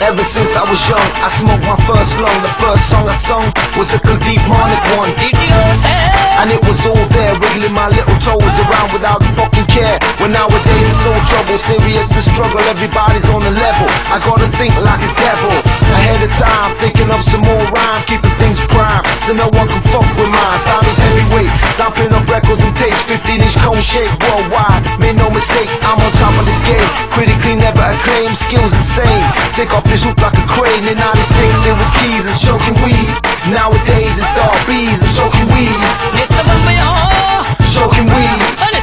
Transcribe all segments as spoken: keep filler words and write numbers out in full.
Ever since I was young, I smoked my first lung. The first song I sung was a Kuldeep Harnik one, and it was all there, wiggling my little toes around without a fucking care. When nowadays it's all trouble, serious and struggle, everybody's on the level. I gotta think like a devil, ahead of time, thinking of some more rhyme, keeping things prime, so no one can fuck with mine. Sound is heavyweight, sampling off records and tapes, fifteen inch cone shape worldwide. Made no mistake, I'm on top of this game, critically never acclaimed, skills insane. Take off this roof like a crane. In ninety-six it was keys and choking weed. Nowadays it's dog bees and choking weed. Choking weed.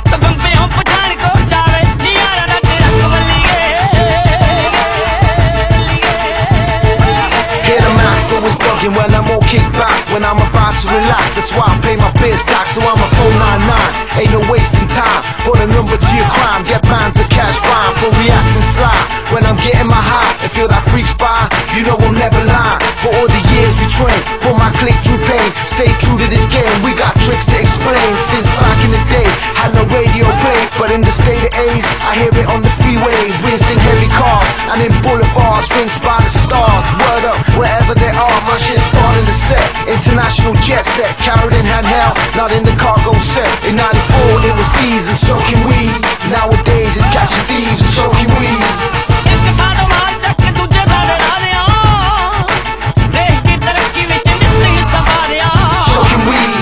Always bugging when I'm all kicked back, when I'm about to relax. That's why I pay my biz tax, so I'm a four nine nine. Ain't no wasting time, put a number to your crime. Get banned to cash fine for reacting sly. When I'm getting my high and feel that freak spy, you know I'm never lying. For all the years we trained, put my click through pain. Stay true to this game, we got tricks to explain. Since back in the day, had no radio play, but in the state of A's, I hear it on the freeway. Rinsed in heavy cars, and in boulevards, rinsed by the stars. Word up, wherever they are, my shit's starting to set. International jet set, carried in handheld, not in the cargo set. In ninety-four it was fees and smoking weed. Nowadays it's catching thieves and smoking weed. Smoking weed.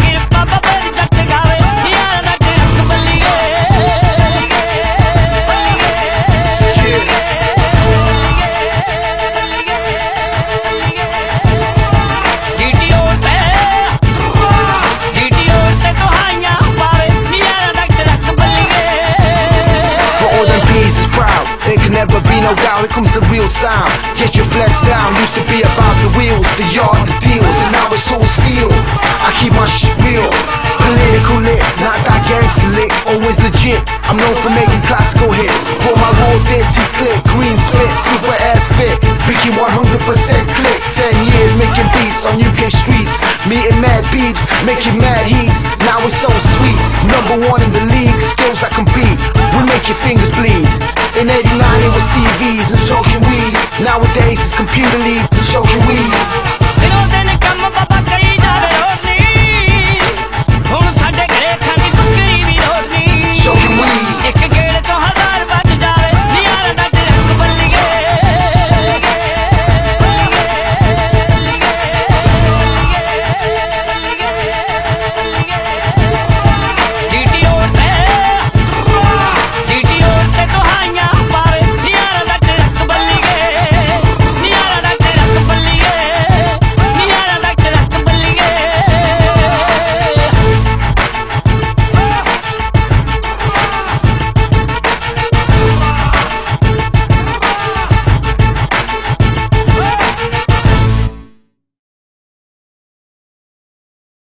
Never be no doubt, here comes the real sound. Get your flex down, used to be about the wheels, the yard, the deals, and now it's all steel. I keep my shit real, political lit, not that gangster lit, always legit. I'm known for making classical hits. For my raw this, he click, green spit, super ass fit, freaky one hundred percent click. Ten years making beats on U K streets, meeting mad beeps, making mad heats. Now it's so sweet, number one in the league, skills that compete, we make your fingers bleed. In eighty-nine it was C Vs and smoking weed. Nowadays it's computer league.